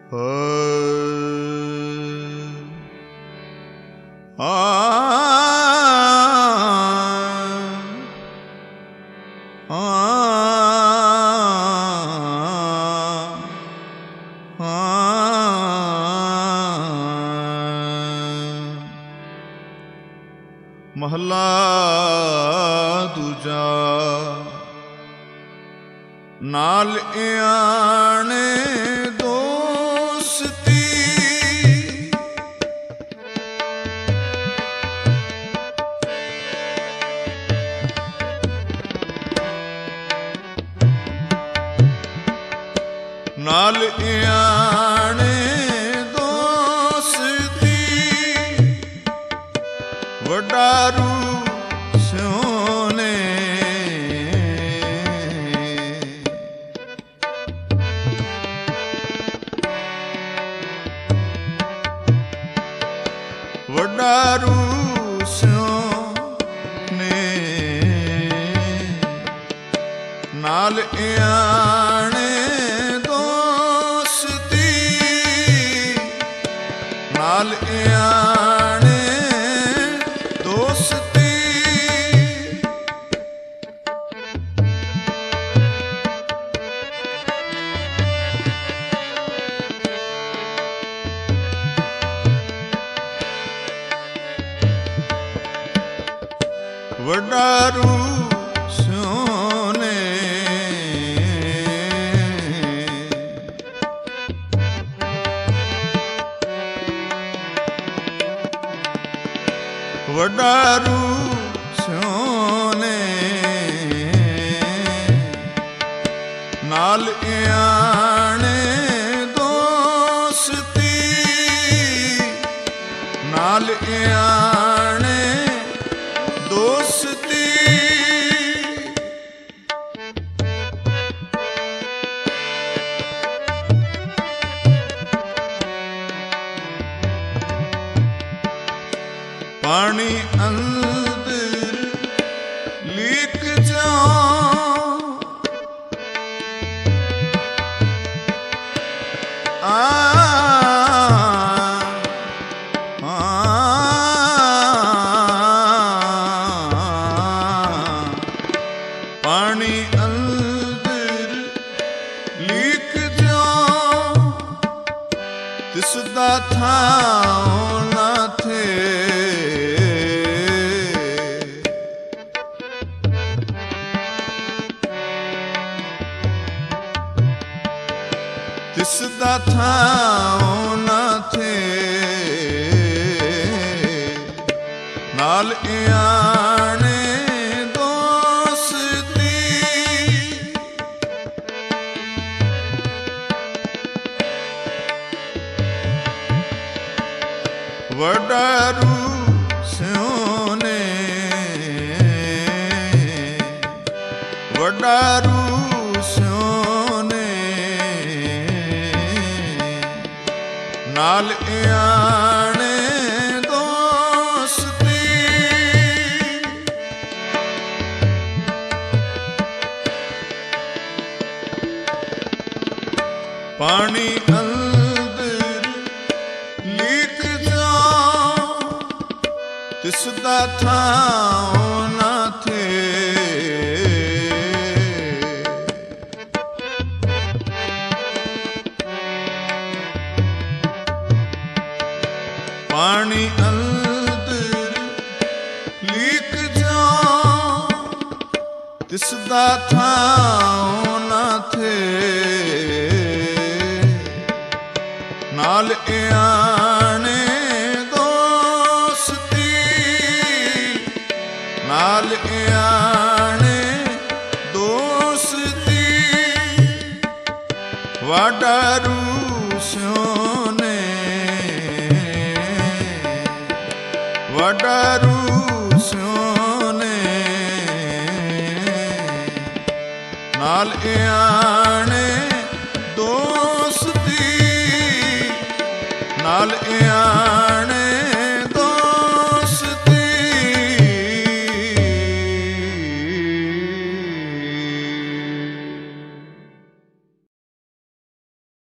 ਮਹਲਾ ਦੂਜਾ। ਨਾਲ ਇਆਣੇ ਦੋਸਤੀ, ਨਾਲ ਇਆਣੇ ਦੋਸਤੀ, ਵਡਾਰੂ ਸਿਉਨੇ। ਵਡਾਰੂ ਸਿਉਨੇ ਨਾਲ ਇਆਣੇ ਦੋਸਤੀ, ਨਾਲ ਇਆਣੇ ਦੋਸਤੀ। ਵਡਾਰੂ ਸਿਉਨੇ ਵਡਾਰੂ ਸਿਉਨੇ ਨਾਲ ਇਆਣੇ ਦੋਸਤੀ, ਨਾਲ ਇਆਣੇ ਦੋਸਤੀ। ਪਾਣੀ ਅੰਦਰ ਲੀਕ ਜਾਉ, ਪਾਣੀ ਅੰਦਰ ਲੀਕ ਜਾਉ, ਤਿਸ ਦਾ ਥਾਉ ਨਾ ਥੇ। ਤਿਸ ਦਾ ਥਾਉ ਨਾ ਥੇ, ਨਾਲ ਇਆਣੇ ਦੋਸਤੀ, ਵਡਾਰੂ ਸਿਉਨੇ ਵਡਾਰੂ ਸਿਉਨੇ ਨਾਲ ਇਆਣੇ ਦੋਸਤੀ। ਪਾਣੀ ਅੰਦਰ ਲੀਕ ਜਾਉ, ਤਿਸ ਦਾ ਥਾਉ ਨਾ ਥੇ। ਪਾਣੀ ਅੰਦਰ ਲੀਕ ਜਾਉ, ਤਿਸ ਦਾ ਥਾਉ ਨਾ ਥੇ। ਨਾਲ ਇਆਣੇ ਦੋਸਤੀ, ਨਾਲ ਇਆਣੇ ਦੋਸਤੀ। ਵਡਾਰੂ ਸਿਉਨੇ ਵਡਾਰੂ ਸਿਉਨੇ ਨਾਲ ਇਆਣੇ